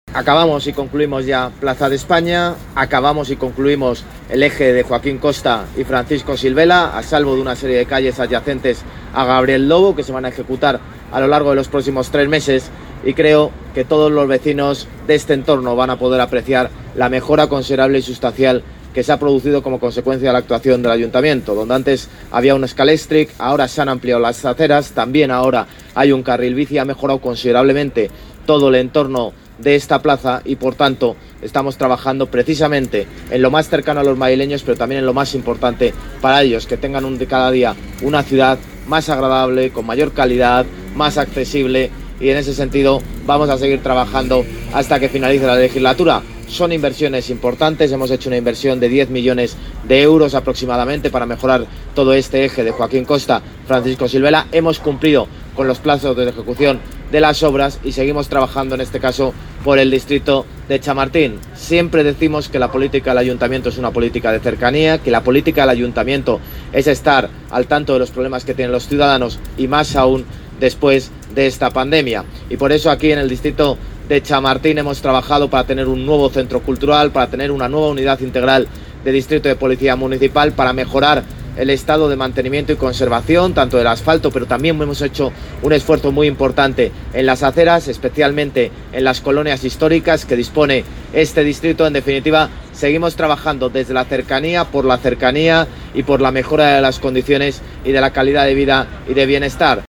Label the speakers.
Speaker 1: Acabamos y concluimos ya Plaza de España, acabamos y concluimos el eje de Joaquín Costa y Francisco Silvela, a salvo de una serie de calles adyacentes a Gabriel Lobo que se van a ejecutar a lo largo de los próximos 3 meses, y creo que todos los vecinos de este entorno van a poder apreciar la mejora considerable y sustancial que se ha producido como consecuencia de la actuación del Ayuntamiento. Donde antes había un escalestric, ahora se han ampliado las aceras, también ahora hay un carril bici, ha mejorado considerablemente todo el entorno de esta plaza y por tanto estamos trabajando precisamente en lo más cercano a los madrileños, pero también en lo más importante para ellos, que tengan cada día una ciudad más agradable, con mayor calidad, más accesible, y en ese sentido vamos a seguir trabajando hasta que finalice la legislatura. Son inversiones importantes, hemos hecho una inversión de 10 millones de euros aproximadamente para mejorar todo este eje de Joaquín Costa, Francisco Silvela. Hemos cumplido con los plazos de ejecución de las obras y seguimos trabajando en este caso por el distrito de Chamartín. Siempre decimos que la política del ayuntamiento es una política de cercanía, que la política del ayuntamiento es estar al tanto de los problemas que tienen los ciudadanos y más aún después de esta pandemia. Y por eso aquí en el distrito de Chamartín hemos trabajado para tener un nuevo centro cultural, para tener una nueva unidad integral de distrito de policía municipal, para mejorar el estado de mantenimiento y conservación tanto del asfalto, pero también hemos hecho un esfuerzo muy importante en las aceras, especialmente en las colonias históricas que dispone este distrito. En definitiva, seguimos trabajando desde la cercanía, por la cercanía y por la mejora de las condiciones y de la calidad de vida y de bienestar.